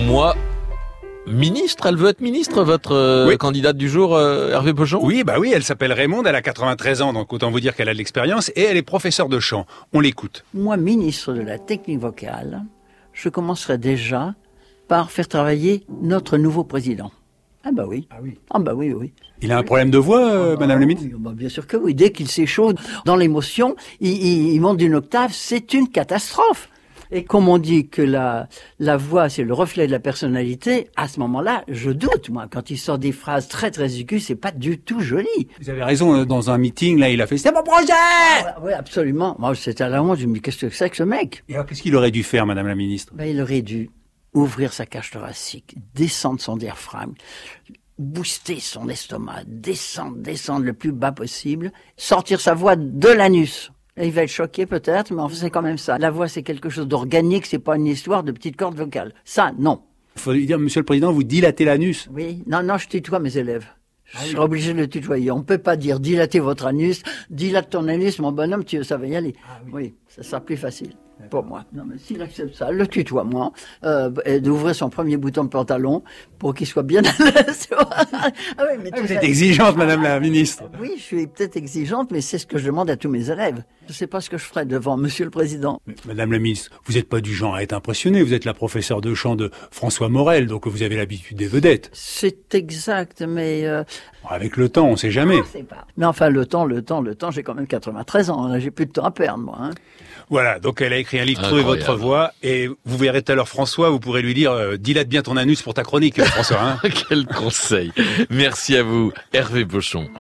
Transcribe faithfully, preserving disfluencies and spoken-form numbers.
moi, ministre, elle veut être ministre, votre euh, Oui. candidate du jour, euh, Hervé Pochon? Oui, bah oui, elle s'appelle Raymonde, elle a quatre-vingt-treize ans, donc autant vous dire qu'elle a de l'expérience, et elle est professeure de chant. On l'écoute. Moi, ministre de la technique vocale, je commencerai déjà par faire travailler notre nouveau président. Ah bah oui. Ah oui. Ah bah oui, oui. Il a un problème de voix, euh, Madame la ministre? Oui, bah bien sûr que oui. Dès qu'il s'échauffe dans l'émotion, il, il, il monte d'une octave, c'est une catastrophe. Et comme on dit que la, la voix, c'est le reflet de la personnalité, à ce moment-là, je doute, moi. Quand il sort des phrases très, très aiguës, c'est pas du tout joli. Vous avez raison, dans un meeting, là, il a fait « C'est mon projet !» Ah, oui, absolument. Moi, c'était à la honte. Je me dis, qu'est-ce que c'est que ce mec? Et alors, qu'est-ce qu'il aurait dû faire, Madame la ministre? Ben, il aurait dû ouvrir sa cage thoracique, descendre son diaphragme, booster son estomac, descendre, descendre le plus bas possible, sortir sa voix de l'anus. Et il va être choqué peut-être, mais enfin c'est quand même ça. La voix c'est quelque chose d'organique, c'est pas une histoire de petites cordes vocales. Ça, non. Il faut lui dire, Monsieur le Président, vous dilatez l'anus. Oui, non, non, je tutoie mes élèves. Je Ah oui. serai obligé de le tutoyer. On peut pas dire dilater votre anus, dilate ton anus, mon bonhomme, tu, ça va y aller. Ah oui. Oui, ça sera plus facile. Pour moi. Non, mais s'il accepte ça, le tutoiement, euh, et d'ouvrir son premier bouton de pantalon pour qu'il soit bien à l'aise. ah oui, mais Ah, tu vous sais- êtes exigeante, Madame la ministre. Oui, je suis peut-être exigeante, mais c'est ce que je demande à tous mes élèves. Je ne sais pas ce que je ferai devant Monsieur le Président. Mais, Madame la ministre, vous n'êtes pas du genre à être impressionnée. Vous êtes la professeure de chant de François Morel, donc vous avez l'habitude des vedettes. C'est exact, mais euh, Avec le temps, on sait jamais. je sais pas. Mais enfin, le temps, le temps, le temps, j'ai quand même quatre-vingt-treize ans. Là, j'ai plus de temps à perdre, moi. Hein. Voilà, donc elle a écrit un livre, Trouvez Incroyable. votre voix, et vous verrez tout à l'heure François, vous pourrez lui dire, euh, dilate bien ton anus pour ta chronique, François. Hein. Quel conseil. Merci à vous, Hervé Pochon.